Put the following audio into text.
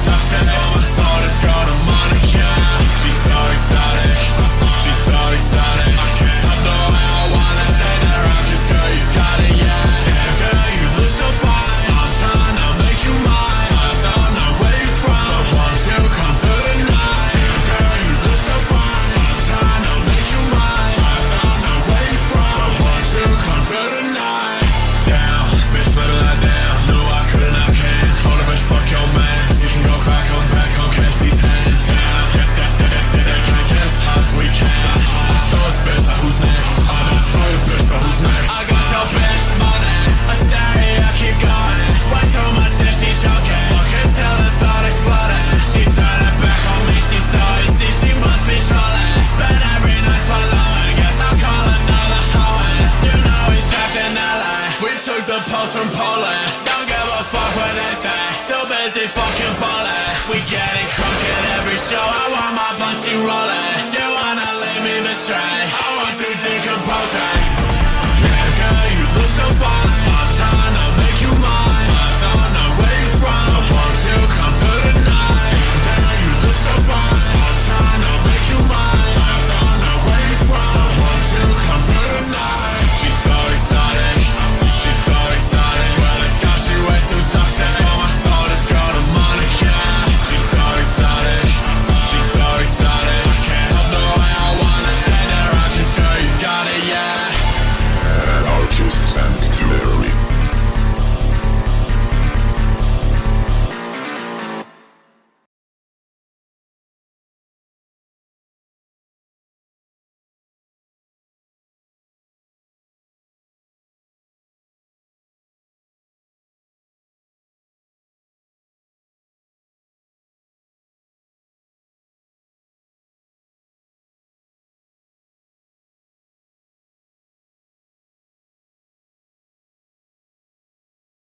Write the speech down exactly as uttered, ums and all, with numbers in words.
success. But my soul is grown a mannequin. She's so exotic, she's so exotic. I can't have the way I want it. Say that rock, 'cause girl, you got it, yeah. Damn girl, you look so fine. I'm trying to make you mine. I don't know where you from, but won't you come through tonight? Damn girl, you look so fine. I'm trying to make you mine. I don't know where you from, but won't you come through tonight? Down, bitch, let it lie down. No, I couldn't, I can't. Hold up, bitch, fuck your man. You can go crack on back, on catch these hands. Yeah, that, that, that, that, that, that can't get as high as we can. I stole this bitch, so who's next? I done stole your bitch, so who's next? I got your bitch money, I stay, I keep going. Way too much till she choking. Fucking till the thought exploded. She turned it back on me, she so easy, she must be trolling. Spend every night swallowing, guess I'll call another Hoeing. You know he's trapped in L A. We took the post from Poland. Don't give a fuck what they say. Too busy fucking ballin'. We getting crunk at every show. I want my blunt, she rollin'. You wanna leave me betray? I want you decomposing. Yeah, girl, you look so fine. I'm trying